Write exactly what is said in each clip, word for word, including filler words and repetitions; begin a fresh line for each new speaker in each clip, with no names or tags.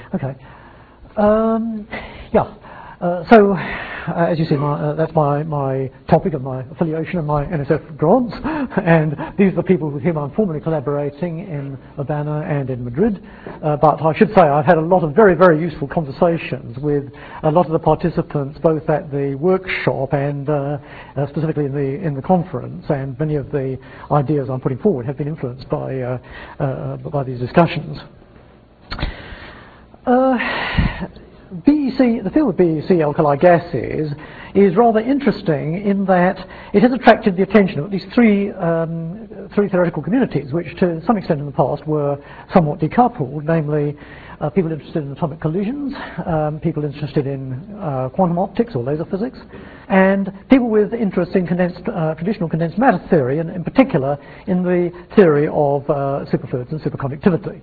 Okay. Um, yeah. Uh, so, uh, as you see, my, uh, that's my, my topic of my affiliation and my N S F grants, and these are the people with whom I'm formally collaborating in Urbana and in Madrid. Uh, but I should say I've had a lot of very, very useful conversations with a lot of the participants, both at the workshop and uh, uh, specifically in the in the conference. And many of the ideas I'm putting forward have been influenced by uh, uh, by these discussions. Uh, B E C, the field of B E C alkali gases is rather interesting in that it has attracted the attention of at least three, um, three theoretical communities, which to some extent in the past were somewhat decoupled, namely uh, people interested in atomic collisions, um, people interested in uh, quantum optics or laser physics, and people with interest in condensed, uh, traditional condensed matter theory, and in particular in the theory of uh, superfluids and superconductivity.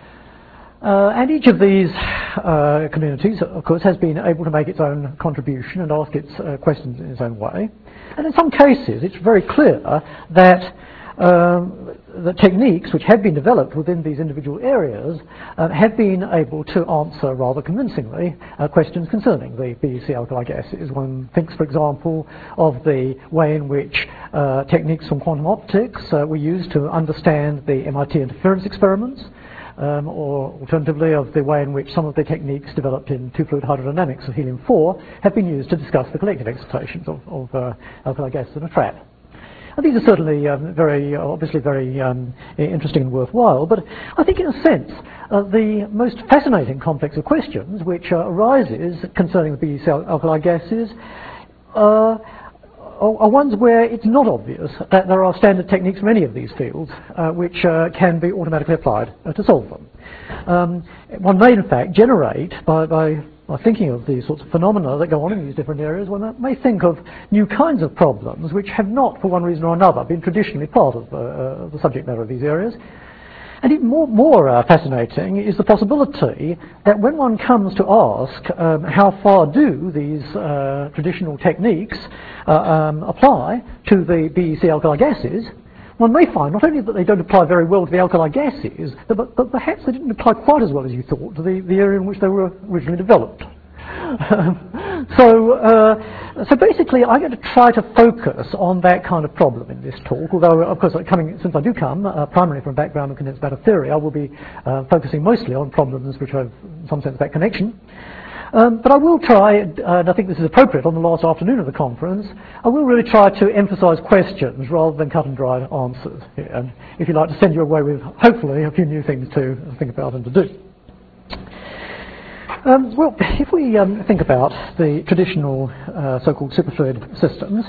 Uh, and each of these uh, communities, of course, has been able to make its own contribution and ask its uh, questions in its own way. And in some cases, it's very clear that um, the techniques which have been developed within these individual areas uh, have been able to answer rather convincingly uh, questions concerning the B E C alkali gases. One thinks, for example, of the way in which uh, techniques from quantum optics uh, were used to understand the M I T interference experiments. Um, or alternatively of the way in which some of the techniques developed in two-fluid hydrodynamics of helium four have been used to discuss the collective excitations of, of uh, alkali gases in a trap. And these are certainly um, very, obviously very um, interesting and worthwhile, but I think in a sense uh, the most fascinating complex of questions which uh, arises concerning the B E C alkali gases uh, are ones where it's not obvious that there are standard techniques from any of these fields uh, which uh, can be automatically applied uh, to solve them. Um, one may in fact generate, by, by, by thinking of these sorts of phenomena that go on in these different areas, one may think of new kinds of problems which have not, for one reason or another, been traditionally part of uh, uh, the subject matter of these areas. And even more, more uh, fascinating is the possibility that when one comes to ask um, how far do these uh, traditional techniques uh, um, apply to the B E C alkali gases, one may find not only that they don't apply very well to the alkali gases, but, but perhaps they didn't apply quite as well as you thought to the, the area in which they were originally developed. so, uh, so basically, I'm going to try to focus on that kind of problem in this talk. Although, of course, coming since I do come uh, primarily from a background of condensed matter theory, I will be uh, focusing mostly on problems which have, in some sense, that connection. Um, but I will try, uh, and I think this is appropriate on the last afternoon of the conference, I will really try to emphasise questions rather than cut and dry answers. Here. And if you like, to send you away with hopefully a few new things to think about and to do. Um, well, if we um, think about the traditional uh, so-called superfluid systems,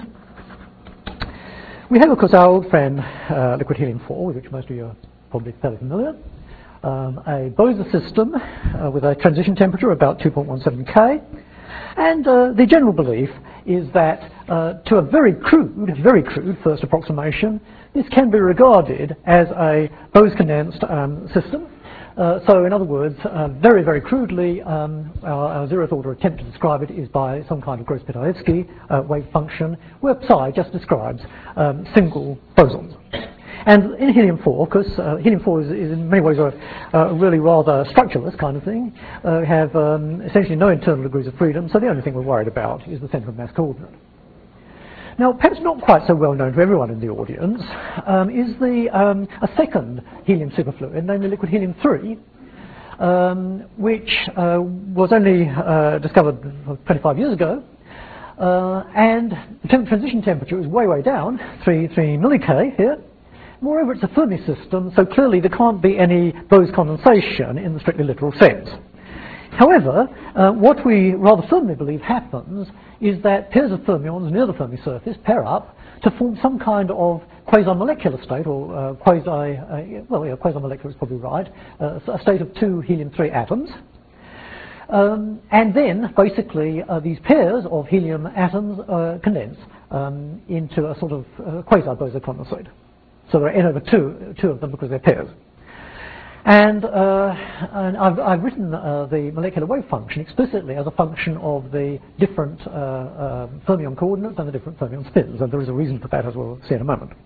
we have, of course, our old friend uh, liquid helium four, with which most of you are probably fairly familiar, um, a Bose system uh, with a transition temperature of about two point one seven K, and uh, the general belief is that uh, to a very crude, very crude first approximation, this can be regarded as a Bose condensed um, system. Uh, so in other words, uh, very, very crudely, um, our, our zeroth order attempt to describe it is by some kind of Gross-Pitaevsky uh, wave function, where psi just describes um, single bosons. And in helium four, because uh, helium four is, is in many ways a, a really rather structureless kind of thing, uh, we have um, essentially no internal degrees of freedom, so the only thing we're worried about is the centre of mass coordinate. Now, perhaps not quite so well known to everyone in the audience, um, is the, um, a second helium superfluid, namely liquid helium three, um, which uh, was only uh, discovered twenty-five years ago, uh, and the temp transition temperature is way, way down, three, three milli-K here. Moreover, it's a Fermi system, so clearly there can't be any Bose condensation in the strictly literal sense. However, uh, what we rather firmly believe happens is that pairs of fermions near the Fermi surface pair up to form some kind of quasi-molecular state, or uh, quasi, uh, well, yeah, quasi-molecular is probably right, uh, a state of two helium three atoms. Um, and then, basically, uh, these pairs of helium atoms uh, condense um, into a sort of uh, quasi-Bose condensate. So there are n over two, two of them because they're pairs. And, uh, and I've, I've written uh, the molecular wave function explicitly as a function of the different uh, uh, fermion coordinates and the different fermion spins, and there is a reason for that, as we'll see in a moment.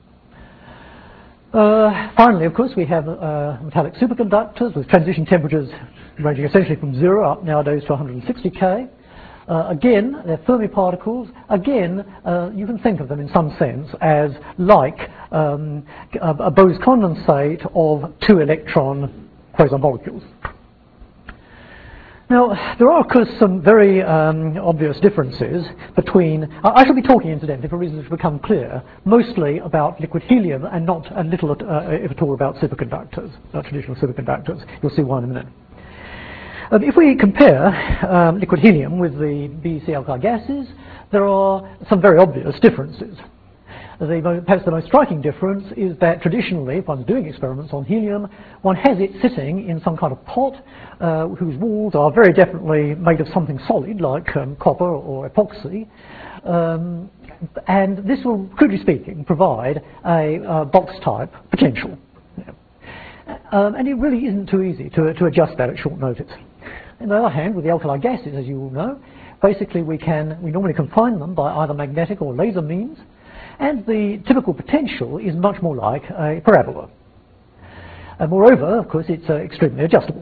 Uh, finally, of course, we have uh, metallic superconductors with transition temperatures ranging essentially from zero up nowadays to one hundred sixty K. Uh, again, they're Fermi particles. Again, uh, you can think of them in some sense as like um, a, a Bose condensate of two electron quasimolecules. Now, there are, of course, some very um, obvious differences between, uh, I shall be talking, incidentally, for reasons which become clear, mostly about liquid helium and not a little, uh, if at all, about superconductors, uh, traditional superconductors. You'll see why in a minute. Um, if we compare um, liquid helium with the B E C alkali gases, there are some very obvious differences. The, perhaps the most striking difference is that traditionally, if one's doing experiments on helium, one has it sitting in some kind of pot uh, whose walls are very definitely made of something solid, like um, copper or epoxy. Um, and this will, crudely speaking, provide a uh, box-type potential. Um, and it really isn't too easy to, to adjust that at short notice. On the other hand, with the alkali gases, as you all know, basically we can we normally confine them by either magnetic or laser means, and the typical potential is much more like a parabola. And moreover, of course, it's uh, extremely adjustable.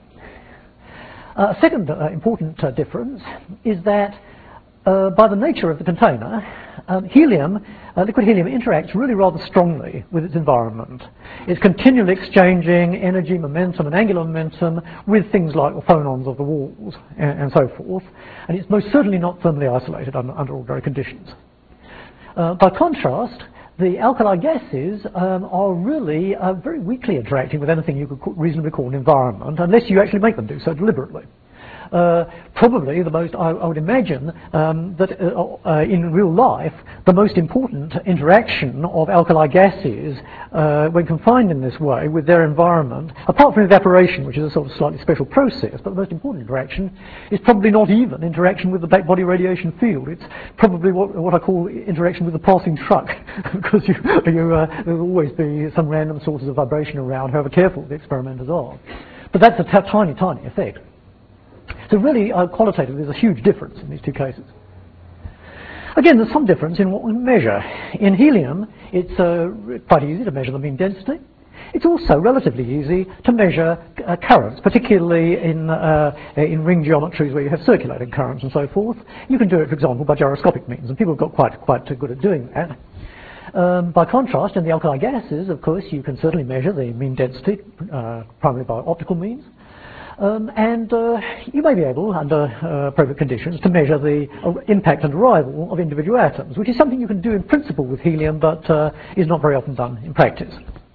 Uh, a second uh, important uh, difference is that uh, by the nature of the container, um, helium, uh, liquid helium interacts really rather strongly with its environment. It's continually exchanging energy, momentum, and angular momentum with things like the phonons of the walls and, and so forth, and it's most certainly not thermally isolated under, under ordinary conditions. Uh, by contrast, the alkali gases um, are really uh, very weakly interacting with anything you could reasonably call an environment, unless you actually make them do so deliberately. Uh, probably the most, I, I would imagine, um, that uh, uh, in real life, the most important interaction of alkali gases, uh, when confined in this way with their environment, apart from evaporation, which is a sort of slightly special process, but the most important interaction is probably not even interaction with the black body radiation field. It's probably what, what I call interaction with the passing truck, because you, you, uh, there will always be some random sources of vibration around, however careful the experimenters are. But that's a t tiny, tiny effect. So really, uh, qualitatively, there's a huge difference in these two cases. Again, there's some difference in what we measure. In helium, it's uh, quite easy to measure the mean density. It's also relatively easy to measure uh, currents, particularly in, uh, in ring geometries where you have circulating currents and so forth. You can do it, for example, by gyroscopic means, and people have got quite, quite good at doing that. Um, by contrast, in the alkali gases, of course, you can certainly measure the mean density, uh, primarily by optical means. Um, and uh, you may be able, under uh, appropriate conditions, to measure the uh, impact and arrival of individual atoms, which is something you can do in principle with helium, but uh, is not very often done in practice.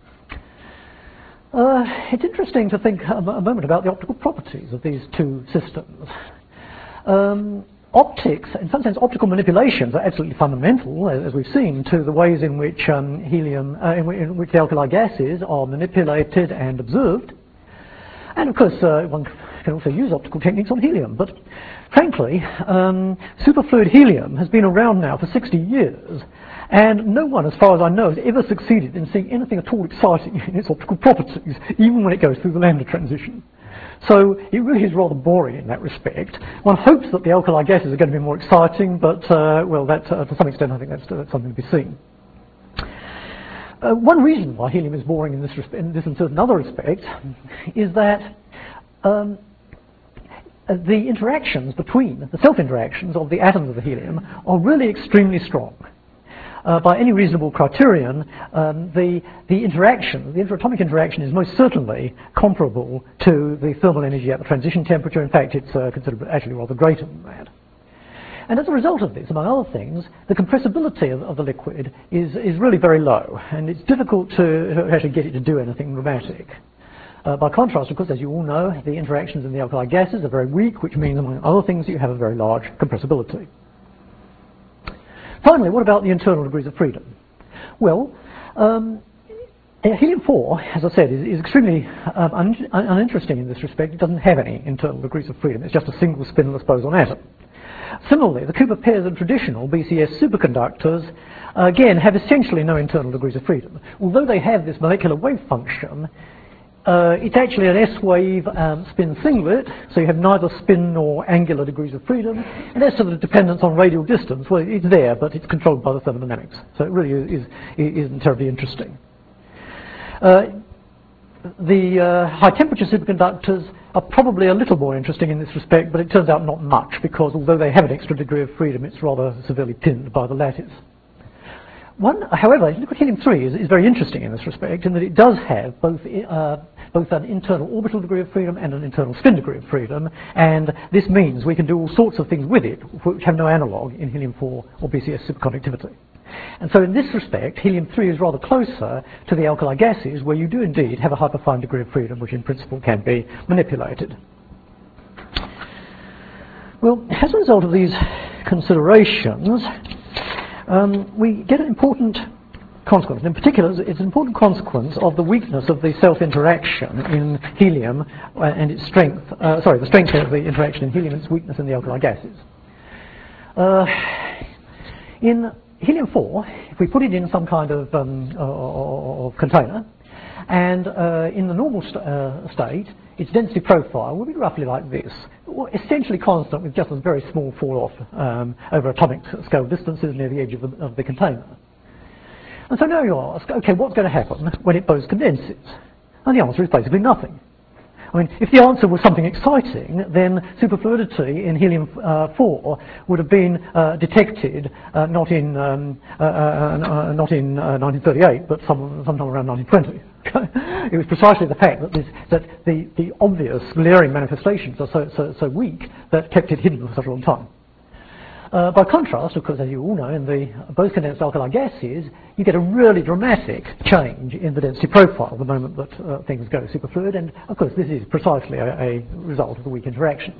Uh, it's interesting to think a, a moment about the optical properties of these two systems. Um, optics, in some sense, optical manipulations are absolutely fundamental, as, as we've seen, to the ways in which um, helium, uh, in, in which the alkali gases are manipulated and observed. And of course, uh, one can also use optical techniques on helium. But frankly, um, superfluid helium has been around now for sixty years. And no one, as far as I know, has ever succeeded in seeing anything at all exciting in its optical properties, even when it goes through the lambda transition. So it really is rather boring in that respect. One hopes that the alkali gases are going to be more exciting, but, uh, well, that, uh, to some extent, I think that's, uh, that's something to be seen. Uh, one reason why helium is boring in this, in this and certain other respects is that um, the interactions between, the self-interactions of the atoms of the helium are really extremely strong. Uh, by any reasonable criterion, um, the, the interaction, the interatomic interaction is most certainly comparable to the thermal energy at the transition temperature. In fact, it's uh, considerably, actually rather greater than that. And as a result of this, among other things, the compressibility of, of the liquid is, is really very low, and it's difficult to, to actually get it to do anything dramatic. Uh, by contrast, of course, as you all know, the interactions in the alkali gases are very weak, which means, among other things, that you have a very large compressibility. Finally, what about the internal degrees of freedom? Well, um, helium four, as I said, is, is extremely um, un uninteresting in this respect. It doesn't have any internal degrees of freedom. It's just a single spinless boson atom. Similarly, the Cooper pairs of traditional B C S superconductors, uh, again, have essentially no internal degrees of freedom. Although they have this molecular wave function, uh, it's actually an S-wave um, spin singlet, so you have neither spin nor angular degrees of freedom. And as to the dependence on radial distance, well, it's there, but it's controlled by the thermodynamics. So it really is, is, isn't terribly interesting. Uh, the uh, high-temperature superconductors are probably a little more interesting in this respect, but it turns out not much, because although they have an extra degree of freedom, it's rather severely pinned by the lattice. One, however, liquid helium three is, is very interesting in this respect, in that it does have both, uh, both an internal orbital degree of freedom and an internal spin degree of freedom, and this means we can do all sorts of things with it which have no analogue in helium four or B C S superconductivity. And so in this respect, helium three is rather closer to the alkali gases, where you do indeed have a hyperfine degree of freedom, which in principle can be manipulated. Well, as a result of these considerations, um, we get an important consequence. In particular, it's an important consequence of the weakness of the self-interaction in helium uh, and its strength, uh, sorry, the strength of the interaction in helium and its weakness in the alkali gases. Uh, in helium four, if we put it in some kind of, um, of container, and uh, in the normal st uh, state, its density profile will be roughly like this, essentially constant with just a very small fall-off um, over atomic scale distances near the edge of the, of the container. And so now you ask, okay, what's going to happen when it both condenses? And the answer is basically nothing. I mean, if the answer was something exciting, then superfluidity in helium uh, four would have been uh, detected uh, not in um, uh, uh, not in uh, nineteen thirty-eight, but some, sometime around nineteen twenty. It was precisely the fact that, this, that the, the obvious glaring manifestations are so, so, so weak that kept it hidden for such a long time. Uh, by contrast, of course, as you all know, in the both condensed alkali gases, you get a really dramatic change in the density profile the moment that uh, things go superfluid, and of course this is precisely a, a result of the weak interactions.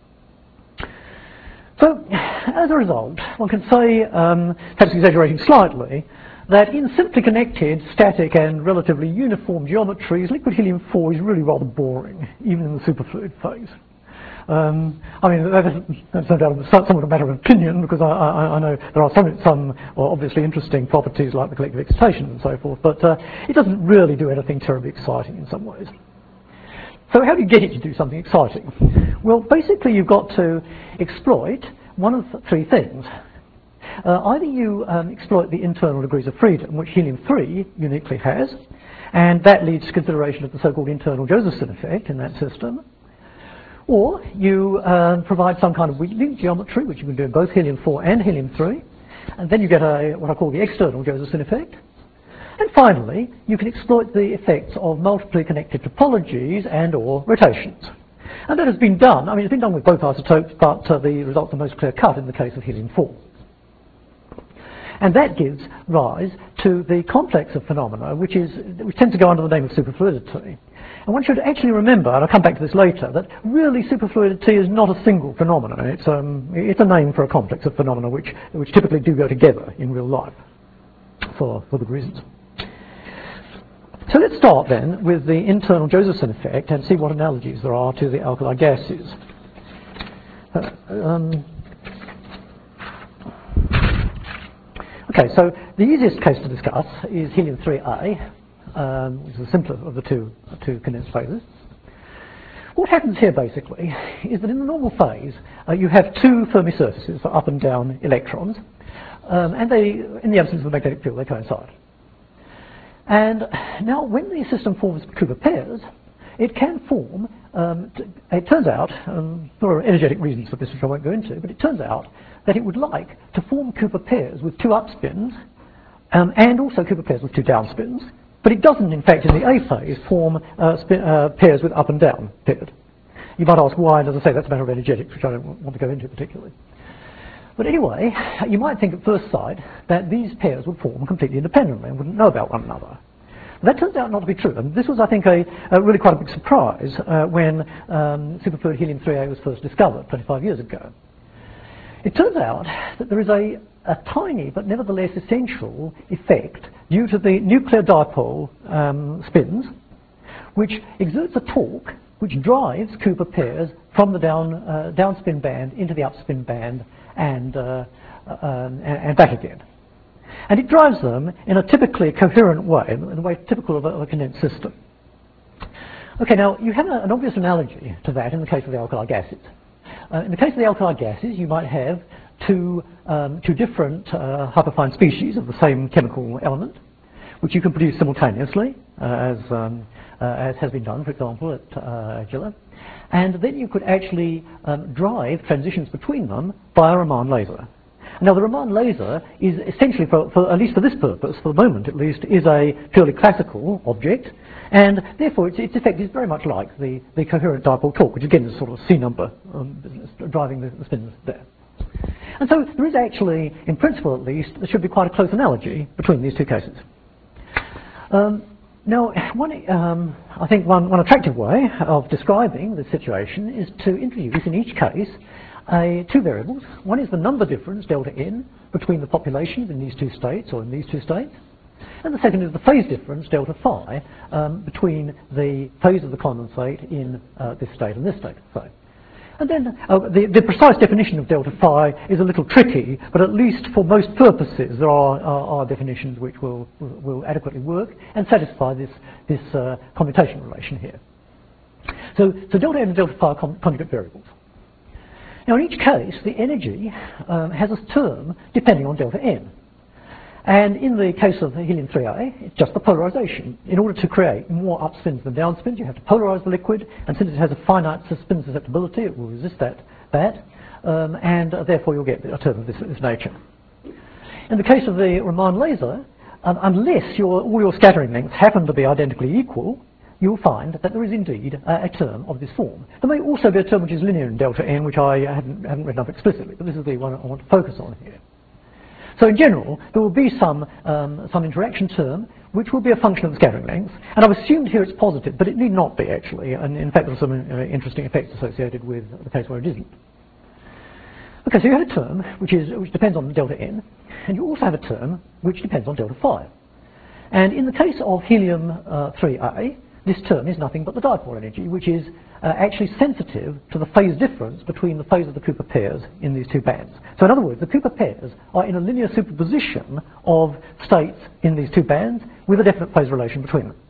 So, as a result, one can say, um, perhaps exaggerating slightly, that in simply connected, static and relatively uniform geometries, liquid helium four is really rather boring, even in the superfluid phase. Um, I mean, that's no doubt somewhat a matter of opinion, because I, I, I know there are some, some well, obviously interesting properties like the collective excitation and so forth, but uh, it doesn't really do anything terribly exciting in some ways. So how do you get it to do something exciting? Well, basically you've got to exploit one of three things. Uh, either you um, exploit the internal degrees of freedom, which helium three uniquely has, and that leads to consideration of the so-called internal Josephson effect in that system. Or you uh, provide some kind of weak link geometry, which you can do in both helium four and helium three, and then you get a, what I call the external Josephson effect. And finally, you can exploit the effects of multiply connected topologies and or rotations. And that has been done. I mean, it's been done with both isotopes, but uh, the results are most clear-cut in the case of helium four. And that gives rise to the complex of phenomena, which, is, which tends to go under the name of superfluidity. And one should actually remember, and I'll come back to this later, that really superfluidity is not a single phenomenon. It's, um, it's a name for a complex of phenomena which, which typically do go together in real life for, for good reasons. So let's start then with the internal Josephson effect and see what analogies there are to the alkali gases. Uh, um, okay, so the easiest case to discuss is helium three A. Um, which is the simpler of the two, two condensed phases. What happens here basically is that in the normal phase uh, you have two Fermi surfaces for up and down electrons, um, and they, in the absence of a magnetic field, they coincide. And now when the system forms Cooper pairs, it can form, um, t it turns out, um, there are energetic reasons for this which I won't go into, but it turns out that it would like to form Cooper pairs with two up spins um, and also Cooper pairs with two down spins. But it doesn't, in fact, in the A phase, form uh, spin, uh, pairs with up and down paired. You might ask why, and as I say, that's a matter of energetics, which I don't want to go into particularly. But anyway, you might think at first sight that these pairs would form completely independently and wouldn't know about one another. But that turns out not to be true, and this was, I think, a, a really quite a big surprise uh, when um, superfluid helium three A was first discovered twenty-five years ago. It turns out that there is a, a tiny but nevertheless essential effect due to the nuclear dipole um, spins, which exerts a torque which drives Cooper pairs from the down, uh, downspin band into the upspin band and, uh, uh, and, and back again. And it drives them in a typically coherent way, in a way typical of a, of a condensed system. Okay, now you have a, an obvious analogy to that in the case of the alkali gases. Uh, in the case of the alkali gases, you might have two, um, two different uh, hyperfine species of the same chemical element, which you can produce simultaneously, uh, as, um, uh, as has been done, for example, at uh, Gila. And then you could actually um, drive transitions between them by a Raman laser. Now, the Raman laser is essentially, for, for, at least for this purpose, for the moment at least, is a purely classical object, and therefore its, its effect is very much like the, the coherent dipole torque, which again is sort of C number um, business, driving the, the spins there. And so there is actually, in principle at least, there should be quite a close analogy between these two cases. Um, now, one, um, I think one, one attractive way of describing the situation is to introduce in each case uh, two variables. One is the number difference, delta n, between the populations in these two states or in these two states. And the second is the phase difference, delta phi, um, between the phase of the condensate in uh, this state and this state. So. And then uh, the, the precise definition of delta phi is a little tricky, but at least for most purposes there are, are, are definitions which will, will adequately work and satisfy this, this uh, commutation relation here. So, so delta n and delta phi are con conjugate variables. Now in each case, the energy um, has a term depending on delta n. And in the case of helium three A, it's just the polarization. In order to create more upspins than downspins, you have to polarize the liquid, and since it has a finite spin susceptibility, it will resist that, that um, and uh, therefore you'll get a term of this, this nature. In the case of the Raman laser, um, unless your, all your scattering lengths happen to be identically equal, you'll find that there is indeed uh, a term of this form. There may also be a term which is linear in delta n, which I hadn't, hadn't written up explicitly, but this is the one I want to focus on here. So in general, there will be some, um, some interaction term which will be a function of the scattering length. And I've assumed here it's positive, but it need not be actually. And in fact, there are some uh, interesting effects associated with the case where it isn't. Okay, so you have a term which, is, which depends on delta n, and you also have a term which depends on delta phi. And in the case of helium uh, three A, this term is nothing but the dipole energy, which is uh, actually sensitive to the phase difference between the phase of the Cooper pairs in these two bands. So in other words, the Cooper pairs are in a linear superposition of states in these two bands with a definite phase relation between them.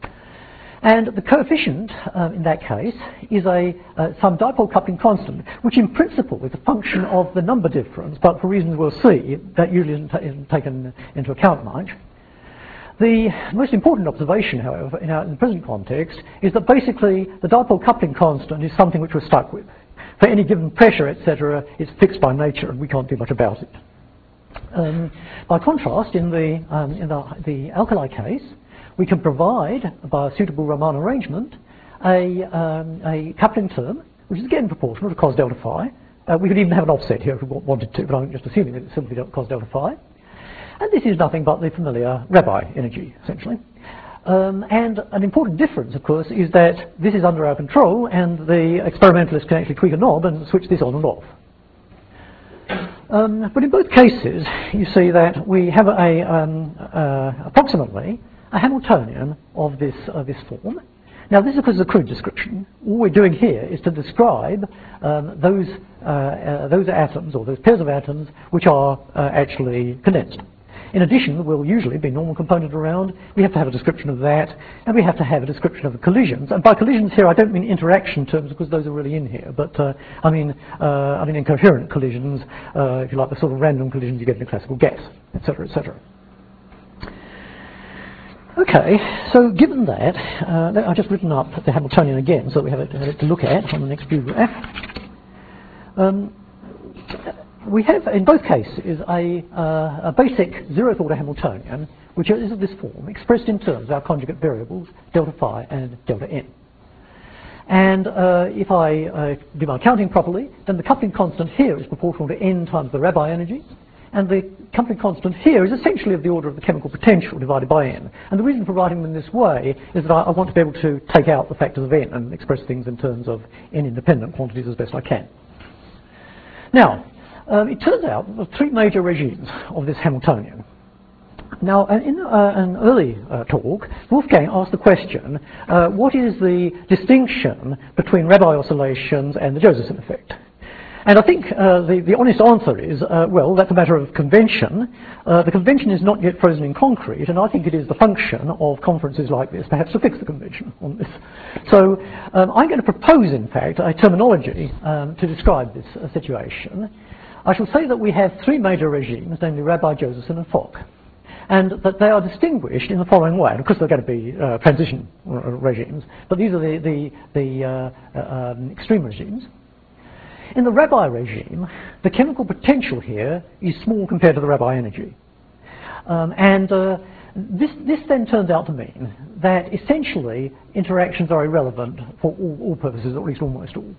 And the coefficient um, in that case is a uh, some dipole coupling constant, which in principle is a function of the number difference, but for reasons we'll see, that usually isn't, isn't taken into account much. The most important observation, however, in, our, in the present context, is that basically the dipole coupling constant is something which we're stuck with. For any given pressure, et cetera, it's fixed by nature and we can't do much about it. Um, by contrast, in the, um, in the, the alkali case, we can provide, by a suitable Raman arrangement, a, um, a coupling term, which is again proportional to cos delta phi. Uh, we could even have an offset here if we wanted to, but I'm just assuming that it's simply cos delta phi. And this is nothing but the familiar Rabi energy, essentially. Um, and an important difference, of course, is that this is under our control, and the experimentalist can actually tweak a knob and switch this on and off. Um, but in both cases, you see that we have a, um, uh, approximately a Hamiltonian of this, uh, this form. Now, this, of course, is a crude description. All we're doing here is to describe um, those, uh, uh, those atoms, or those pairs of atoms, which are uh, actually condensed. In addition, there will usually be normal component around. We have to have a description of that, and we have to have a description of the collisions. And by collisions here, I don't mean interaction terms, because those are really in here. But uh, I mean, uh, I mean incoherent collisions, uh, if you like, the sort of random collisions you get in a classical gas, et cetera, et cetera. Okay, so given that, uh, I've just written up the Hamiltonian again, so we have it, have it to look at on the next view graph. Um, We have, in both cases, a, uh, a basic zeroth order Hamiltonian, which is of this form, expressed in terms of our conjugate variables, delta phi and delta n. And uh, if I uh, do my counting properly, then the coupling constant here is proportional to n times the Rabi energy, and the coupling constant here is essentially of the order of the chemical potential divided by n. And the reason for writing them this way is that I, I want to be able to take out the factors of n and express things in terms of n-independent quantities as best I can. Now, Um, it turns out that there are three major regimes of this Hamiltonian. Now, in uh, an early uh, talk, Wolfgang asked the question, uh, what is the distinction between Rabi oscillations and the Josephson effect? And I think uh, the, the honest answer is, uh, well, that's a matter of convention. Uh, the convention is not yet frozen in concrete, and I think it is the function of conferences like this, perhaps, to fix the convention on this. So um, I'm going to propose, in fact, a terminology um, to describe this uh, situation. I shall say that we have three major regimes, namely Rabi, Josephson, and Fock. and that they are distinguished in the following way. And of course, they're going to be uh, transition regimes, but these are the, the, the uh, uh, um, extreme regimes. In the Rabi regime, the chemical potential here is small compared to the Rabi energy. Um, and uh, this, this then turns out to mean that essentially interactions are irrelevant for all, all purposes, or at least almost all.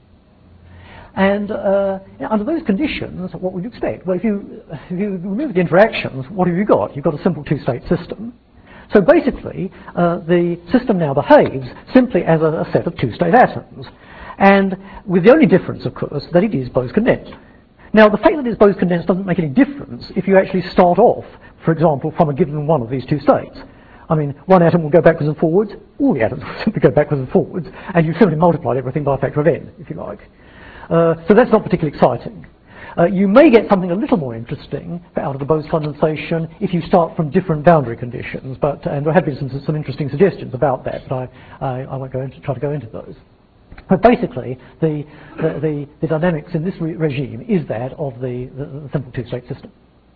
And uh, under those conditions, what would you expect? Well, if you, if you remove the interactions, what have you got? You've got a simple two-state system. So basically, uh, the system now behaves simply as a, a set of two-state atoms. And with the only difference, of course, that it is Bose-condensed. Now, the fact that it's Bose-condensed doesn't make any difference if you actually start off, for example, from a given one of these two states. I mean, one atom will go backwards and forwards, all the atoms will simply go backwards and forwards, and you've simply multiplied everything by a factor of n, if you like. Uh, so that's not particularly exciting. Uh, you may get something a little more interesting out of the Bose condensation if you start from different boundary conditions, but, and there have been some, some interesting suggestions about that, but I, I, I won't go into, try to go into those. But basically, the, the, the, the dynamics in this re regime is that of the, the, the simple two-state system.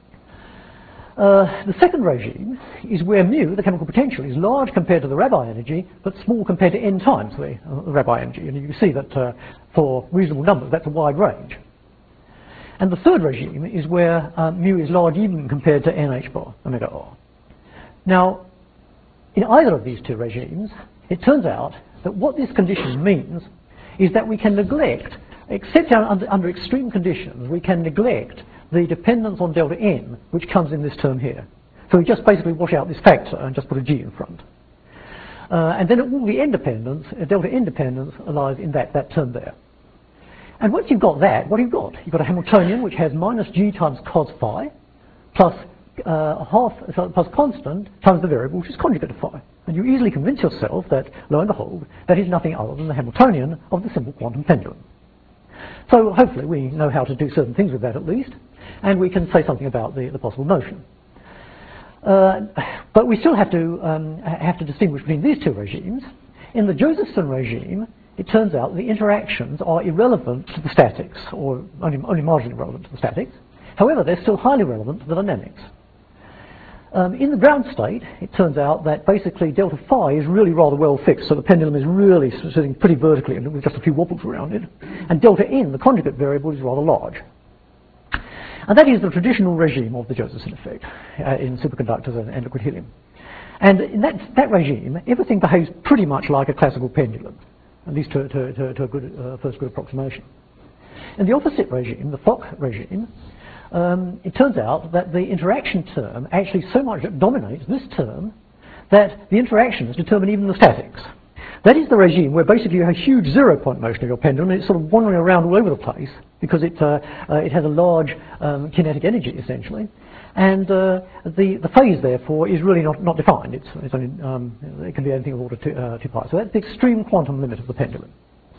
Uh, the second regime is where mu, the chemical potential, is large compared to the Rabi energy, but small compared to n times the, uh, the Rabi energy. And you can see that uh, for reasonable numbers, that's a wide range. And the third regime is where uh, mu is large even compared to nh bar omega r. Now, in either of these two regimes, it turns out that what this condition means is that we can neglect, except under, under extreme conditions, we can neglect the dependence on delta n, which comes in this term here. So we just basically wash out this factor and just put a g in front. Uh, and then all the n dependence, uh, delta n dependence, lies in that, that term there. And once you've got that, what have you got? You've got a Hamiltonian which has minus g times cos phi, plus uh, half, so plus constant times the variable which is conjugate to phi. And you easily convince yourself that, lo and behold, that is nothing other than the Hamiltonian of the simple quantum pendulum. So hopefully we know how to do certain things with that at least, and we can say something about the, the possible motion. Uh, but we still have to, um, have to distinguish between these two regimes. In the Josephson regime, it turns out the interactions are irrelevant to the statics, or only, only marginally relevant to the statics. However, they're still highly relevant to the dynamics. Um, in the ground state, it turns out that basically delta phi is really rather well fixed, so the pendulum is really sitting pretty vertically and with just a few wobbles around it. And delta n, the conjugate variable, is rather large. And that is the traditional regime of the Josephson effect uh, in superconductors and, and liquid helium. And in that, that regime, everything behaves pretty much like a classical pendulum, at least to, to, to, to a good, uh, first good approximation. In the opposite regime, the Fock regime, um, it turns out that the interaction term actually so much dominates this term that the interactions determine even the statics. That is the regime where basically you have a huge zero-point motion of your pendulum, and it's sort of wandering around all over the place because it, uh, uh, it has a large um, kinetic energy, essentially. And uh, the, the phase, therefore, is really not, not defined. It's, it's only, um, it can be anything of order two, uh, two pi. So that's the extreme quantum limit of the pendulum.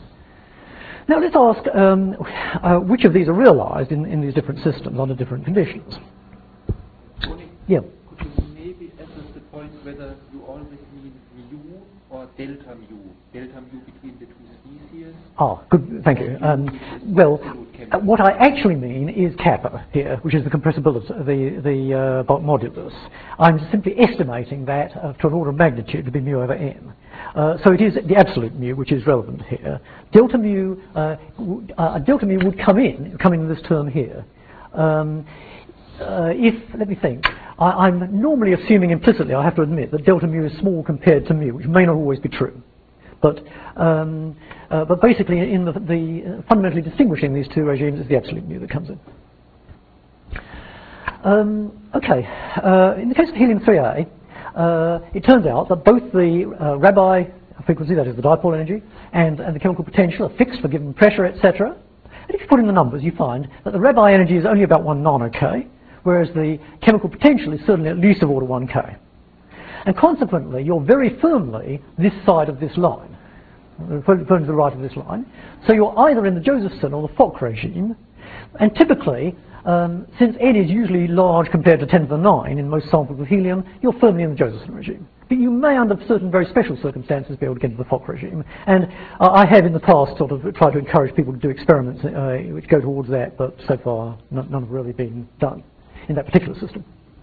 Now let's ask um, uh, which of these are realized in, in these different systems under different conditions.
Tony,
yeah.
Could you maybe address the point whether you always mean mu or delta mu? Delta mu between the two species?
Ah, good, thank you. Um, well, uh, what I actually mean is kappa here, which is the compressibility, the, the uh, bulk modulus. I'm simply estimating that uh, to an order of magnitude to be mu over n. Uh, so it is the absolute mu which is relevant here. Delta mu, uh, uh, delta mu would come in, come in this term here. Um, uh, if, let me think, I, I'm normally assuming implicitly, I have to admit, that delta mu is small compared to mu, which may not always be true. But, um, uh, but basically, in the, the uh, fundamentally distinguishing these two regimes is the absolute mu that comes in. Um, okay, uh, in the case of helium three A, uh, it turns out that both the uh, Rabi frequency, that is the dipole energy, and, and the chemical potential are fixed for given pressure, et cetera. And if you put in the numbers, you find that the Rabi energy is only about one nano-K, whereas the chemical potential is certainly at least of order one K. And consequently, you're very firmly this side of this line, firmly to the right of this line. So you're either in the Josephson or the Fock regime. And typically, um, since n is usually large compared to ten to the nine in most samples of helium, you're firmly in the Josephson regime. But you may, under certain very special circumstances, be able to get into the Fock regime. And uh, I have in the past sort of tried to encourage people to do experiments uh, which go towards that, but so far none, none have really been done in that particular system.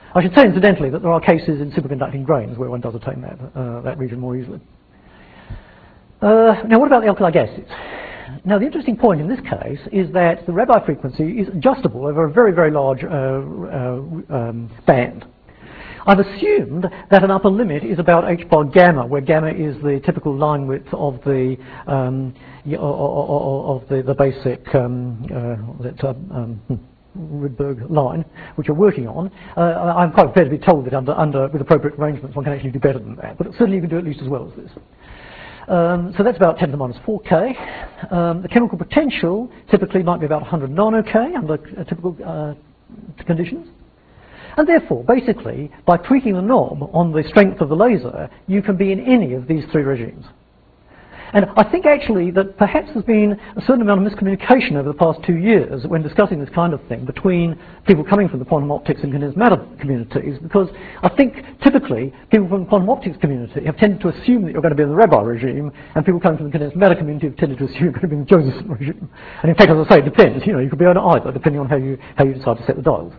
I should say, incidentally, that there are cases in superconducting grains where one does attain that, uh, that region more easily. Uh, now, what about the alkali gases? Now, the interesting point in this case is that the Rabi frequency is adjustable over a very, very large uh, uh, um, band. I've assumed that an upper limit is about h bar gamma, where gamma is the typical line width of the um, of the, the basic um, uh, that, um, Rydberg line, which you're working on. Uh, I'm quite prepared to be told that under, under with appropriate arrangements one can actually do better than that, but certainly you can do at least as well as this. Um, so that's about ten to the minus four K. Um, the chemical potential typically might be about one hundred nano K under uh, typical uh, conditions. And therefore, basically, by tweaking the knob on the strength of the laser, you can be in any of these three regimes. And I think actually that perhaps there's been a certain amount of miscommunication over the past two years when discussing this kind of thing between people coming from the quantum optics and condensed matter communities, because I think typically people from the quantum optics community have tended to assume that you're going to be in the Rabi regime, and people coming from the condensed matter community have tended to assume you're going to be in the Josephson regime. And in fact, as I say, it depends. You know, you could be on either, depending on how you, how you decide to set the dials.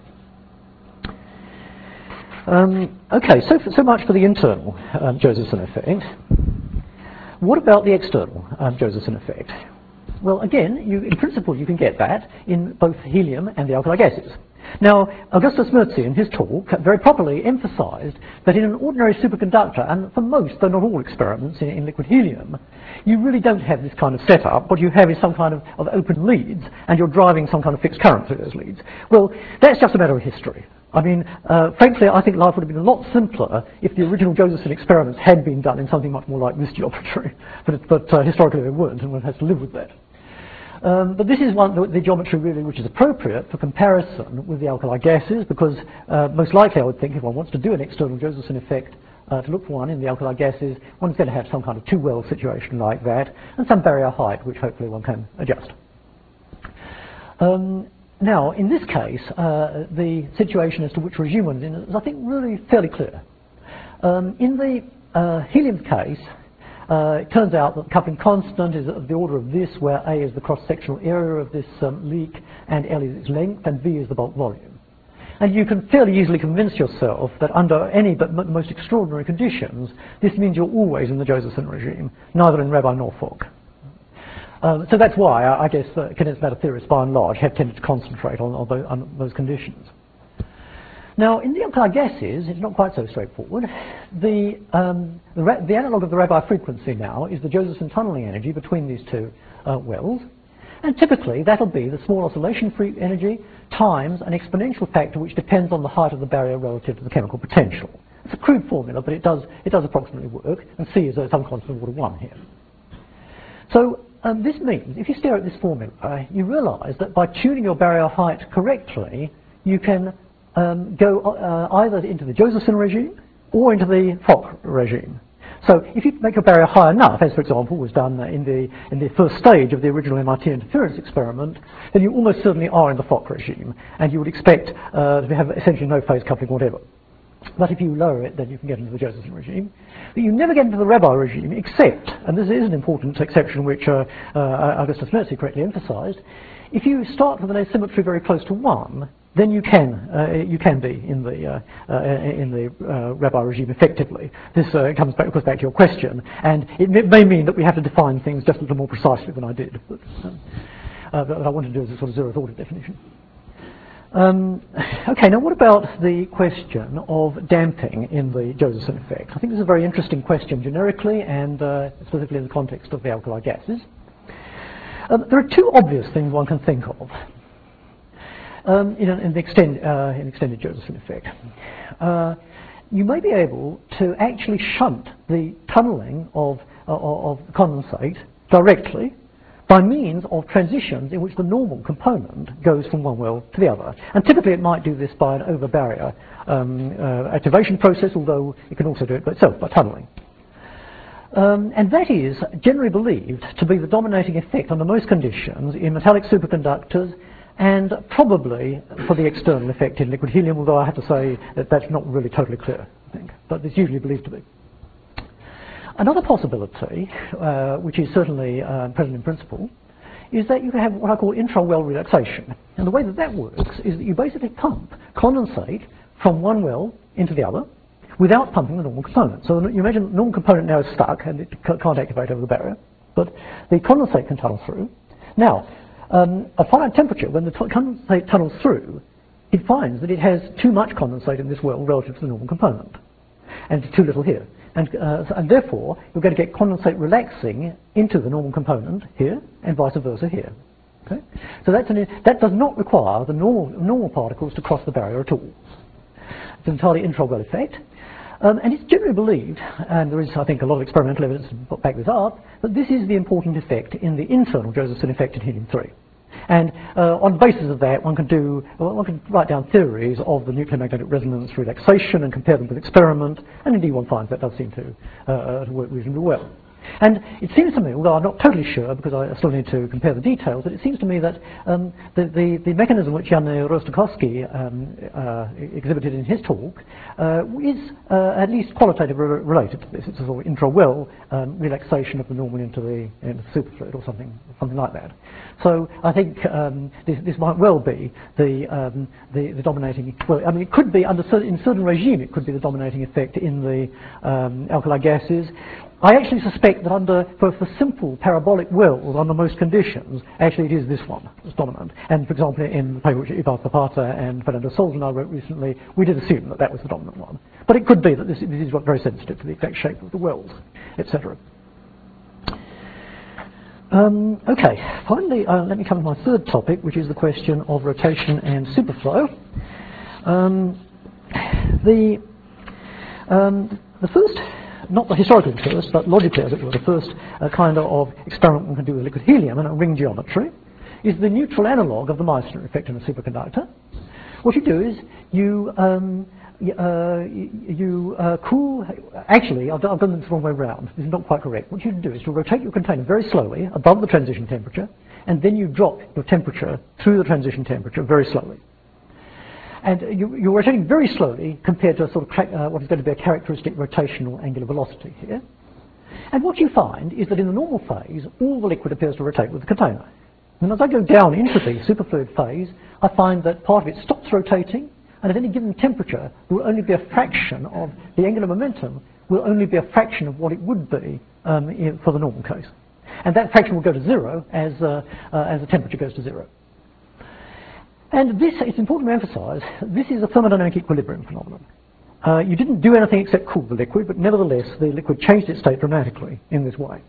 Um, okay, so, so much for the internal um, Josephson effect. What about the external um, Josephson effect? Well, again, you, in principle, you can get that in both helium and the alkali gases. Now, Augustus Merzi in his talk very properly emphasized that in an ordinary superconductor, and for most, though not all experiments in, in liquid helium, you really don't have this kind of setup. What you have is some kind of, of open leads, and you're driving some kind of fixed current through those leads. Well, that's just a matter of history. I mean, uh, frankly, I think life would have been a lot simpler if the original Josephson experiments had been done in something much more like this geometry. But, it, but uh, historically they weren't, and one has to live with that. Um, but this is one, the, the geometry really which is appropriate for comparison with the alkali gases, because uh, most likely I would think if one wants to do an external Josephson effect, uh, to look for one in the alkali gases, one's going to have some kind of two-well situation like that, and some barrier height, which hopefully one can adjust. Um, Now, in this case, uh, the situation as to which regime one's in is, I think, really fairly clear. Um, in the uh, helium case, uh, it turns out that the coupling constant is of the order of this, where A is the cross-sectional area of this um, leak, and L is its length, and V is the bulk volume. And you can fairly easily convince yourself that under any but m most extraordinary conditions, this means you're always in the Josephson regime, neither in Rabi nor Fock. Um, so that's why I, I guess uh, condensed matter theorists, by and large, have tended to concentrate on, on, those, on those conditions. Now, in the alkali gases, it's not quite so straightforward. The, um, the, the analogue of the Rabi frequency now is the Josephson tunneling energy between these two uh, wells. And typically, that'll be the small oscillation free energy times an exponential factor which depends on the height of the barrier relative to the chemical potential. It's a crude formula, but it does, it does approximately work. And C is uh, some constant of order one here. So, Um, this means, if you stare at this formula, uh, you realize that by tuning your barrier height correctly, you can um, go uh, either into the Josephson regime or into the Fock regime. So if you make your barrier high enough, as for example was done in the, in the first stage of the original M I T interference experiment, then you almost certainly are in the Fock regime, and you would expect uh, to have essentially no phase coupling whatever. But if you lower it, then you can get into the Josephson regime. But you never get into the Rabi regime, except, and this is an important exception which uh, uh, Augustus Merzi correctly emphasized, if you start with an asymmetry very close to one, then you can uh, you can be in the uh, uh, in the uh, Rabi regime effectively. This uh, comes back, of course, back to your question, and it may mean that we have to define things just a little more precisely than I did. But, um, uh, but what I want to do is a sort of zeroth order definition. Um, okay, now what about the question of damping in the Josephson effect? I think this is a very interesting question generically and uh, specifically in the context of the alkali gases. Um, there are two obvious things one can think of um, in, in, the extend, uh, in extended Josephson effect. Uh, you may be able to actually shunt the tunneling of, uh, of condensate directly by means of transitions in which the normal component goes from one well to the other. And typically it might do this by an over-barrier um, uh, activation process, although it can also do it by itself, by tunneling. Um, and that is generally believed to be the dominating effect under most conditions in metallic superconductors, and probably for the external effect in liquid helium, although I have to say that that's not really totally clear, I think, but it's usually believed to be. Another possibility, uh, which is certainly uh, present in principle, is that you can have what I call intra-well relaxation. And the way that that works is that you basically pump condensate from one well into the other without pumping the normal component. So you imagine the normal component now is stuck and it can't activate over the barrier, but the condensate can tunnel through. Now, um, at finite temperature, when the condensate tunnels through, it finds that it has too much condensate in this well relative to the normal component, and too little here. And, uh, and therefore, you're going to get condensate relaxing into the normal component here, and vice versa here. Okay? So that's an, that does not require the normal, normal particles to cross the barrier at all. It's an entirely integral effect. Um, and it's generally believed, and there is, I think, a lot of experimental evidence to back this up, that this is the important effect in the internal Josephson effect in helium three. And uh, on the basis of that, one can do, well, one can write down theories of the nuclear magnetic resonance relaxation and compare them with experiment, and indeed one finds that does seem to, uh, to work reasonably well. And it seems to me, although I'm not totally sure because I still need to compare the details, but it seems to me that um, the, the, the mechanism which Jan Rostakowski um, uh, exhibited in his talk uh, is uh, at least qualitatively re related to this. It's a sort of intra-well um, relaxation of the normal into the, into the superfluid or something, something like that. So I think um, this, this might well be the, um, the, the dominating, well, I mean, it could be, under certain, in certain regime, it could be the dominating effect in the um, alkali gases. I actually suspect that under, for, for simple parabolic wells, under most conditions, actually it is this one that's dominant. And for example, in the paper which Ivar Zapata and Fernando Sols and I wrote recently, we did assume that that was the dominant one. But it could be that this, this is very sensitive to the exact shape of the wells, et cetera. Um, okay, finally, uh, let me come to my third topic, which is the question of rotation and superflow. Um, the, um, the first, not the historical first, but logically as it were, the first uh, kind of experiment one can do with liquid helium and ring geometry is the neutral analogue of the Meissner effect in a superconductor. What you do is you um, Uh, you uh, cool, actually, I've done, I've done this the wrong way around. This is not quite correct. What you do is you rotate your container very slowly above the transition temperature, and then you drop your temperature through the transition temperature very slowly. And you, you're rotating very slowly compared to a sort of uh, what is going to be a characteristic rotational angular velocity here. And what you find is that in the normal phase, all the liquid appears to rotate with the container. And as I go down into the superfluid phase, I find that part of it stops rotating, and at any given temperature, there will only be a fraction of the angular momentum, will only be a fraction of what it would be um, in, for the normal case. And that fraction will go to zero as, uh, uh, as the temperature goes to zero. And this, it's important to emphasize, this is a thermodynamic equilibrium phenomenon. Uh, you didn't do anything except cool the liquid, but nevertheless, the liquid changed its state dramatically in this way.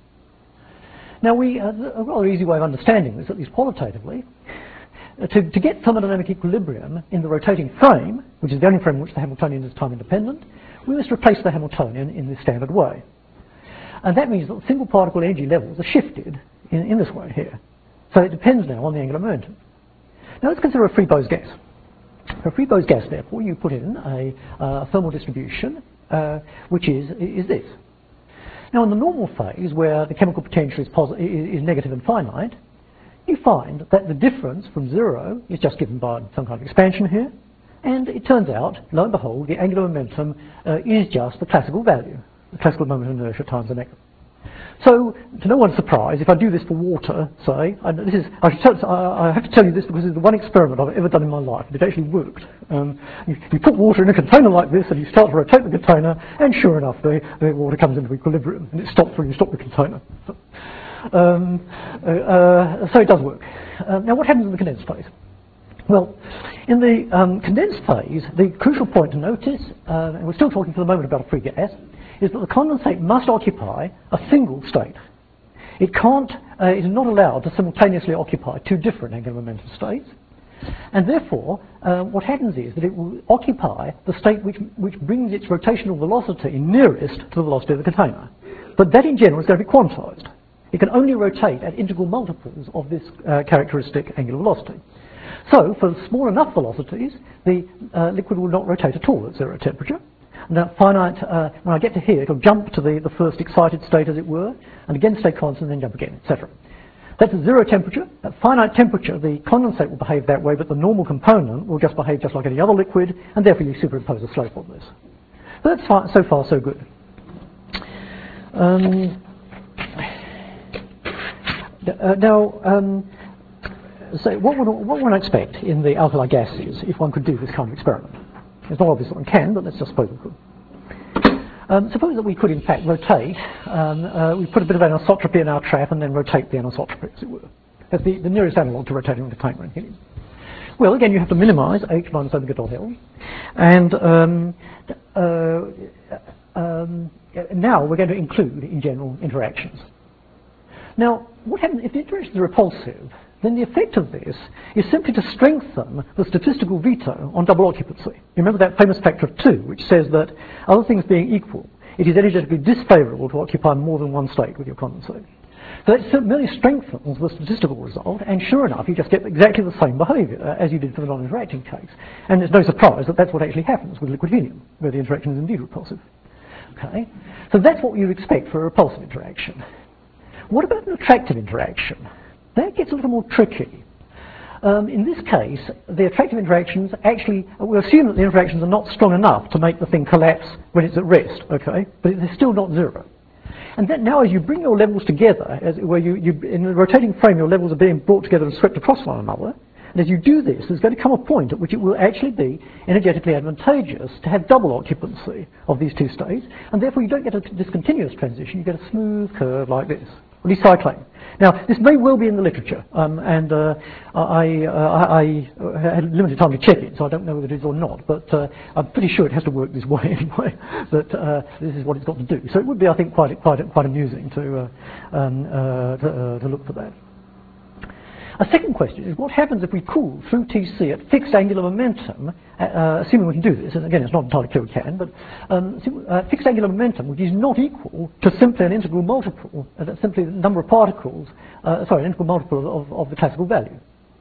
Now, we, uh, a rather easy way of understanding this, at least qualitatively, To, to get thermodynamic equilibrium in the rotating frame, which is the only frame in which the Hamiltonian is time independent, we must replace the Hamiltonian in this standard way. And that means that single particle energy levels are shifted in, in this way here. So it depends now on the angular momentum. Now let's consider a free Bose gas. For a free Bose gas, therefore, you put in a uh, thermal distribution, uh, which is, is this. Now in the normal phase, where the chemical potential is, is, is negative and finite, you find that the difference from zero is just given by some kind of expansion here, and it turns out, lo and behold, the angular momentum uh, is just the classical value, the classical moment of inertia times the negative. So, to no one's surprise, if I do this for water, say, I, this is, I, should tell, I, I have to tell you this because it's the one experiment I've ever done in my life, and it actually worked. Um, you, you put water in a container like this, and you start to rotate the container, and sure enough, the, the water comes into equilibrium, and it stops when you stop the container. So, Um, uh, uh, so it does work. Uh, now what happens in the condensed phase? Well, in the um, condensed phase, the crucial point to notice, uh, and we're still talking for the moment about a free gas, is that the condensate must occupy a single state. It can't, uh, it is not allowed to simultaneously occupy two different angular momentum states. And therefore, uh, what happens is that it will occupy the state which, which brings its rotational velocity nearest to the velocity of the container. But that in general is going to be quantized. It can only rotate at integral multiples of this uh, characteristic angular velocity. So, for small enough velocities, the uh, liquid will not rotate at all at zero temperature. Now, finite, uh, when I get to here, it'll jump to the, the first excited state, as it were, and again stay constant, and then jump again, et cetera. That's at zero temperature. At finite temperature, the condensate will behave that way, but the normal component will just behave just like any other liquid, and therefore you superimpose a slope on this. So that's far, so far so good. Um, Uh, now, um, so what would, what would one expect in the alkali gases if one could do this kind of experiment? It's not obvious that one can, but let's just suppose we could. Um, suppose that we could, in fact, rotate. Um, uh, we put a bit of anisotropy in our trap and then rotate the anisotropy, as it were. That's the, the nearest analogue to rotating the container in helium. Well, again, you have to minimize H minus omega dot L. And um, uh, um, now we're going to include, in general, interactions. Now, what happens if the interactions are repulsive? Then the effect of this is simply to strengthen the statistical veto on double occupancy. You remember that famous factor of two, which says that, other things being equal, it is energetically disfavourable to occupy more than one state with your condensate. So that merely strengthens the statistical result, and sure enough, you just get exactly the same behaviour as you did for the non-interacting case. And there's no surprise that that's what actually happens with liquid helium, where the interaction is indeed repulsive. Okay? So that's what you'd expect for a repulsive interaction. What about an attractive interaction? That gets a little more tricky. Um, in this case, the attractive interactions actually, we'll assume that the interactions are not strong enough to make the thing collapse when it's at rest, okay? But they're still not zero. And then now as you bring your levels together, as, where you, you, in the rotating frame your levels are being brought together and swept across one another, and as you do this, there's going to come a point at which it will actually be energetically advantageous to have double occupancy of these two states, and therefore you don't get a discontinuous transition, you get a smooth curve like this. Recycling. Now, this may well be in the literature, um, and uh, I, uh, I, I had limited time to check it, so I don't know whether it is or not, but uh, I'm pretty sure it has to work this way anyway, that uh, this is what it's got to do. So it would be, I think, quite, quite, quite amusing to, uh, um, uh, to, uh, to look for that. A second question is, what happens if we cool through T C at fixed angular momentum, uh, assuming we can do this, and again it's not entirely clear we can, but um, uh, fixed angular momentum which is not equal to simply an integral multiple, uh, that's simply the number of particles, uh, sorry, an integral multiple of, of the classical value,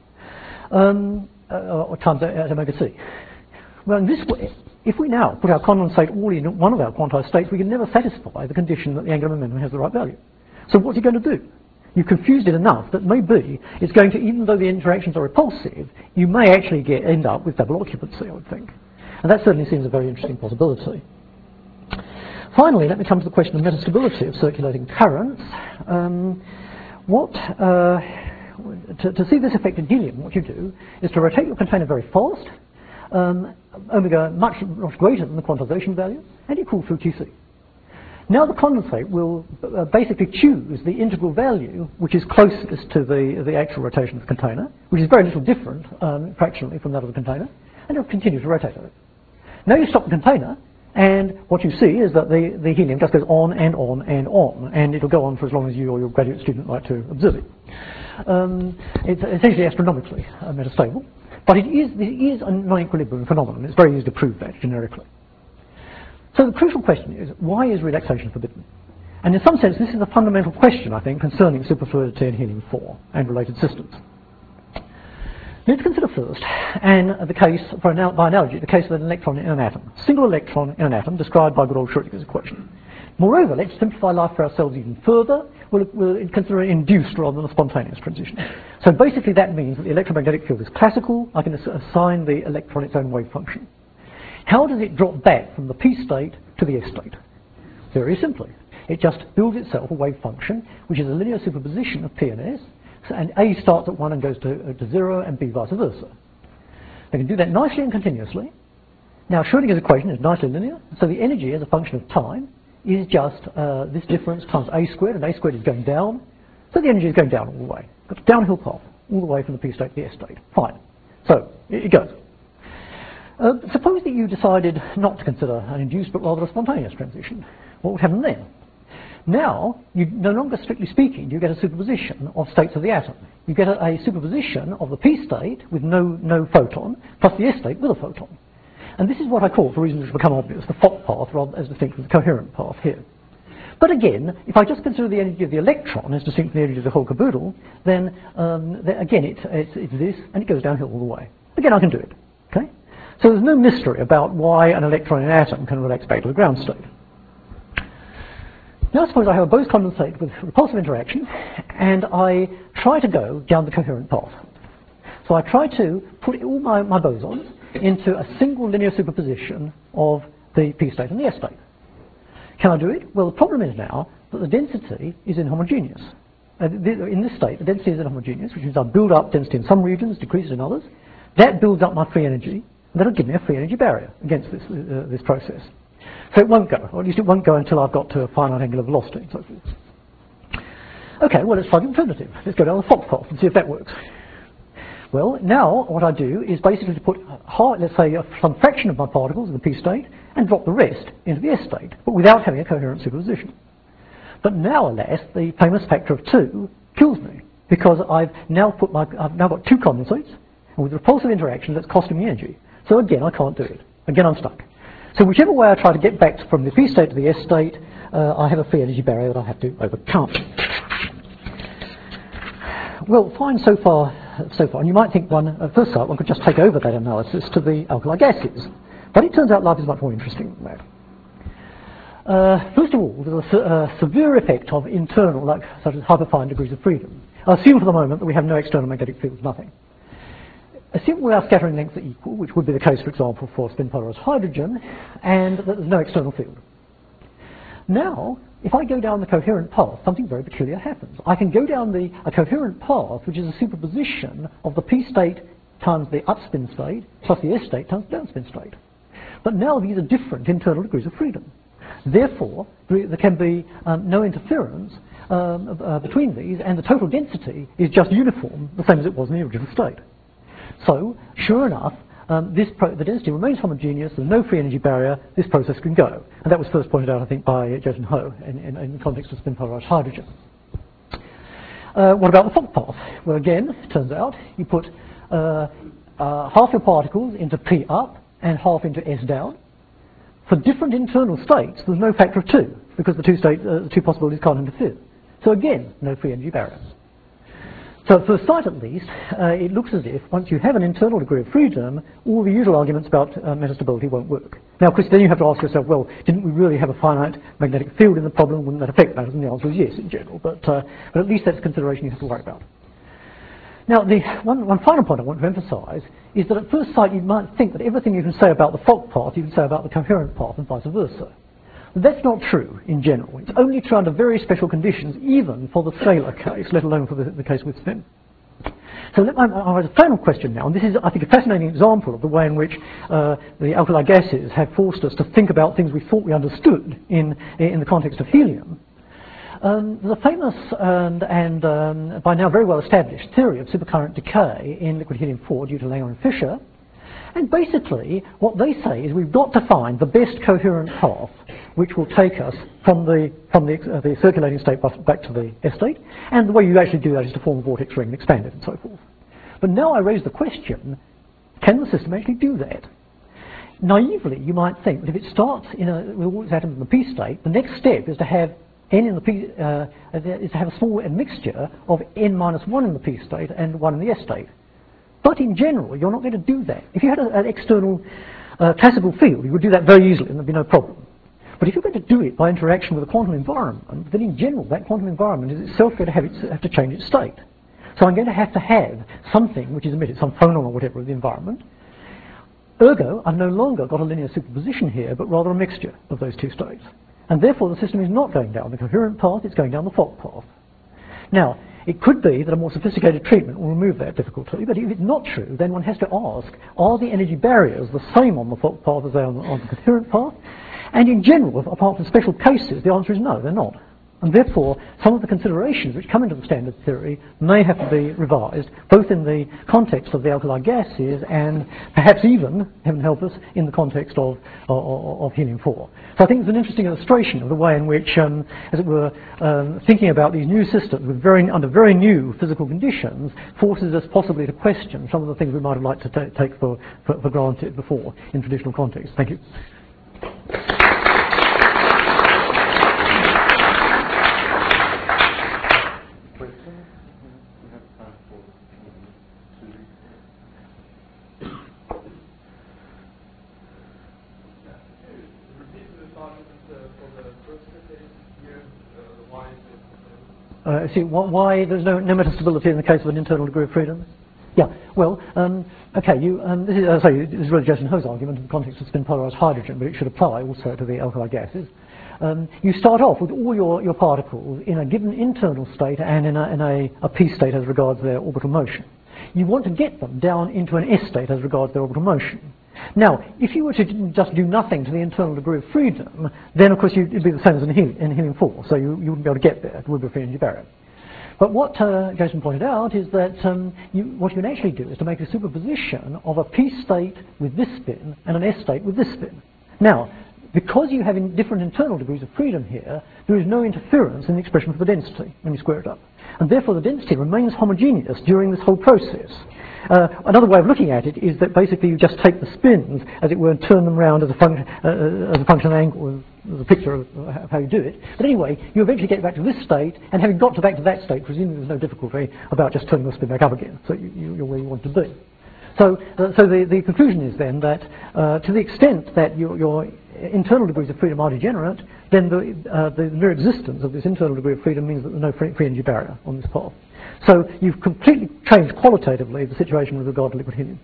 um, uh, or times at omega c. Well, in this way, if we now put our condensate all in one of our quantized states, we can never satisfy the condition that the angular momentum has the right value. So what's it going to do? You've confused it enough that maybe it's going to, even though the interactions are repulsive, you may actually get, end up with double occupancy, I would think. And that certainly seems a very interesting possibility. Finally, let me come to the question of metastability of circulating currents. Um, what, uh, to, to see this effect in helium, what you do is to rotate your container very fast, um, omega much, much greater than the quantization value, and you cool through T C. Now the condensate will uh, basically choose the integral value which is closest to the, the actual rotation of the container, which is very little different um, fractionally from that of the container, and it'll continue to rotate it. Now you stop the container, and what you see is that the, the helium just goes on and on and on, and it'll go on for as long as you or your graduate student like to observe it. Um, it's essentially astronomically uh, metastable, but it is, it is a non-equilibrium phenomenon. It's very easy to prove that generically. So the crucial question is, why is relaxation forbidden? And in some sense, this is a fundamental question, I think, concerning superfluidity in helium four and related systems. Let's consider first, and the case, for anal by analogy, the case of an electron in an atom. Single electron in an atom, described by good old Schrödinger's equation. Moreover, let's simplify life for ourselves even further. We'll, we'll consider an induced rather than a spontaneous transition. So basically that means that the electromagnetic field is classical. I can assign the electron its own wave function. How does it drop back from the P state to the S state? Very simply. It just builds itself a wave function, which is a linear superposition of P and S, and A starts at one and goes to, uh, to zero, and B vice versa. They can do that nicely and continuously. Now, Schrödinger's equation is nicely linear, so the energy as a function of time is just uh, this difference times A squared, and A squared is going down, so the energy is going down all the way. Got a downhill path, all the way from the P state to the S state. Fine. So, it, it goes. Uh, suppose that you decided not to consider an induced but rather a spontaneous transition. What would happen then? Now, you, no longer strictly speaking, you get a superposition of states of the atom. You get a, a superposition of the P state with no, no photon, plus the S state with a photon. And this is what I call, for reasons which become obvious, the Fock path, rather as distinct from the coherent path here. But again, if I just consider the energy of the electron as distinct from the energy of the whole caboodle, then, um, then again, it, it's, it's this, and it goes downhill all the way. Again, I can do it. Okay? So there's no mystery about why an electron in an atom can relax back to the ground state. Now suppose I have a Bose condensate with repulsive interaction, and I try to go down the coherent path. So I try to put all my, my bosons into a single linear superposition of the P state and the S state. Can I do it? Well, the problem is now that the density is inhomogeneous. Uh, in this state, the density is inhomogeneous, which means I build up density in some regions, decrease in others. That builds up my free energy. And that'll give me a free energy barrier against this, uh, this process. So it won't go, or at least it won't go until I've got to a finite angular velocity and so forth. Okay, well, let's try the alternative. Let's go down the Fock path and see if that works. Well, now what I do is basically to put, high, let's say, some fraction of my particles in the p state and drop the rest into the s state, but without having a coherent superposition. But now, alas, the famous factor of two kills me, because I've now put my, I've now got two condensates, and with repulsive interaction that's costing me energy. So again, I can't do it. Again, I'm stuck. So whichever way I try to get back from the p state to the s state, uh, I have a free energy barrier that I have to overcome. Well, fine so far. So far, and you might think one, at first sight, one could just take over that analysis to the alkali gases. But it turns out life is much more interesting than that. Uh, first of all, there's a se uh, severe effect of internal, like such as hyperfine degrees of freedom. I assume for the moment that we have no external magnetic fields, nothing. Assume our scattering lengths are equal, which would be the case, for example, for spin polarized hydrogen, and that there's no external field. Now, if I go down the coherent path, something very peculiar happens. I can go down the, a coherent path, which is a superposition of the p state times the upspin state, plus the s state times the downspin state. But now these are different internal degrees of freedom. Therefore, there can be um, no interference um, uh, between these, and the total density is just uniform, the same as it was in the original state. So, sure enough, Um, this pro the density remains homogeneous, there's no free energy barrier, this process can go. And that was first pointed out, I think, by Joseph Ho in, in, in the context of spin polarized hydrogen. Uh, what about the Fock path? Well, again, it turns out you put uh, uh, half your particles into P up and half into S down. For different internal states, there's no factor of two, because the two, state, uh, the two possibilities can't interfere. So again, no free energy barrier. So at first sight, at least, uh, it looks as if once you have an internal degree of freedom, all the usual arguments about uh, metastability won't work. Now, of course, then you have to ask yourself, well, didn't we really have a finite magnetic field in the problem? Wouldn't that affect matters? And the answer is yes, in general. But, uh, but at least that's a consideration you have to worry about. Now, the one, one final point I want to emphasize is that at first sight, you might think that everything you can say about the Fock path, you can say about the coherent path, and vice versa. That's not true in general. It's only true under very special conditions, even for the scalar case, let alone for the, the case with spin. So let me, I have a final question now, and this is, I think, a fascinating example of the way in which uh, the alkali gases have forced us to think about things we thought we understood in, in the context of helium. Um, the famous and, and um, by now very well established theory of supercurrent decay in liquid helium four due to Langer and Fischer. And basically, what they say is we've got to find the best coherent path which will take us from the, from the, uh, the circulating state back to the S state. And the way you actually do that is to form a vortex ring and expand it and so forth. But now I raise the question, can the system actually do that? Naively, you might think that if it starts in a, with all its atoms in the p state, the next step is to have n in the p, uh, is to have a small mixture of n minus one in the p state and one in the s state. But in general, you're not going to do that. If you had a, an external uh, classical field, you would do that very easily and there'd be no problem. But if you're going to do it by interaction with a quantum environment, then in general, that quantum environment is itself going to have, its, have to change its state. So I'm going to have to have something which is emitted, some phonon or whatever of the environment. Ergo, I've no longer got a linear superposition here, but rather a mixture of those two states. And therefore, the system is not going down the coherent path, it's going down the Fock path. Now, it could be that a more sophisticated treatment will remove that difficulty, but if it's not true, then one has to ask, are the energy barriers the same on the Fock path as they are on the, on the coherent path? And in general, apart from special cases, the answer is no, they're not. And therefore, some of the considerations which come into the standard theory may have to be revised, both in the context of the alkali gases and perhaps even, heaven help us, in the context of, of, of helium four. So I think it's an interesting illustration of the way in which, um, as it were, um, thinking about these new systems with very, under very new physical conditions forces us possibly to question some of the things we might have liked to ta take for, for, for granted before in traditional contexts. Thank you. Uh, see, wh why there's no, no metastability in the case of an internal degree of freedom? Yeah, well, um, okay, you, um, this is, uh, sorry, this is really Joseph Ho's argument in the context of spin polarized hydrogen, but it should apply also to the alkali gases. Um, you start off with all your, your particles in a given internal state and in, a, in a, a p state as regards their orbital motion. You want to get them down into an s state as regards their orbital motion. Now, if you were to just do nothing to the internal degree of freedom, then of course you'd, it'd be the same as in helium, in helium four, so you, you wouldn't be able to get there. It would be a free energy barrier. But what uh, Jason pointed out is that um, you, what you can actually do is to make a superposition of a p state with this spin and an s state with this spin. Now, because you have in different internal degrees of freedom here, there is no interference in the expression for the density when you square it up. And therefore the density remains homogeneous during this whole process. Uh, another way of looking at it is that basically you just take the spins, as it were, and turn them round as a, func uh, as a function angle, as a picture of how you do it. But anyway, you eventually get back to this state, and having got to back to that state, presumably there's no difficulty about just turning the spin back up again. So you, you, you're where you want to be. So, uh, so the, the conclusion is then that uh, to the extent that your, your internal degrees of freedom are degenerate, then the, uh, the mere existence of this internal degree of freedom means that there's no free, free energy barrier on this path. So you've completely changed qualitatively the situation with regard to liquid helium.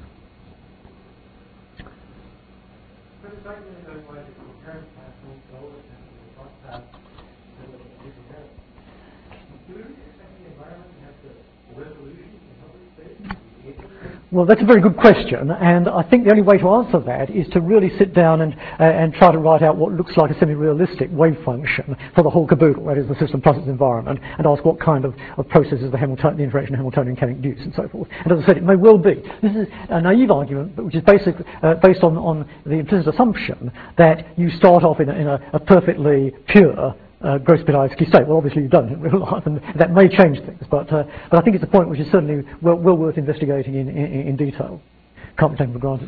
Well, that's a very good question, and I think the only way to answer that is to really sit down and, uh, and try to write out what looks like a semi-realistic wave function for the whole caboodle, that is the system plus its environment, and ask what kind of, of processes the, Hamilton, the interaction of Hamiltonian can induce and so forth. And as I said, it may well be. This is a naive argument, but which is basic, uh, based on, on the implicit assumption that you start off in a, in a, a perfectly pure Uh, Gross-Pitaevsky state. Well, obviously you don't in real life, and that may change things, but, uh, but I think it's a point which is certainly well, well worth investigating in, in, in detail. Can't be taken for granted.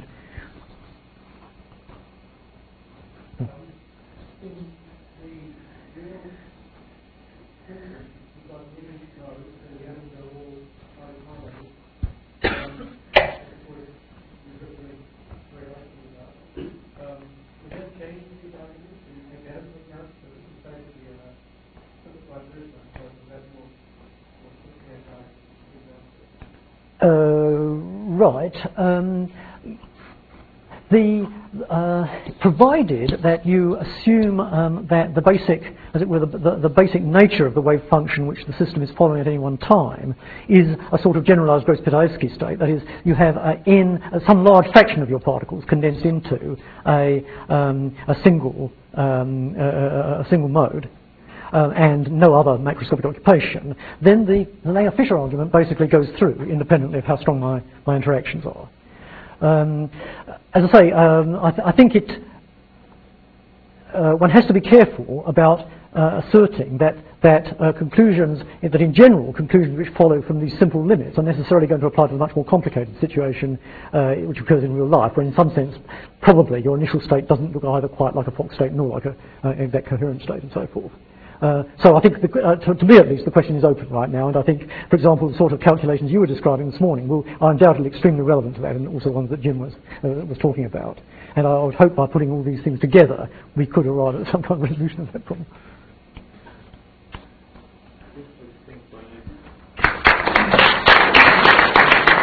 Uh, right. Um, the uh, provided that you assume um, that the basic, as it were, the, the, the basic nature of the wave function which the system is following at any one time is a sort of generalized Gross-Pitaevsky state. That is, you have a, in uh, some large fraction of your particles condensed into a um, a single um, uh, a single mode. Uh, and no other macroscopic occupation, then the, the Langer-Fisher argument basically goes through independently of how strong my, my interactions are. Um, as I say, um, I, th I think it, uh, one has to be careful about uh, asserting that, that uh, conclusions, that in general conclusions which follow from these simple limits are necessarily going to apply to a much more complicated situation uh, which occurs in real life, where in some sense probably your initial state doesn't look either quite like a Fock state nor like an uh, exact coherent state and so forth. Uh, so I think, the, uh, to, to me at least, the question is open right now, and I think, for example, the sort of calculations you were describing this morning will, are undoubtedly extremely relevant to that, and also ones that Jim was, uh, was talking about. And I would hope by putting all these things together, we could arrive at some kind of resolution of that problem.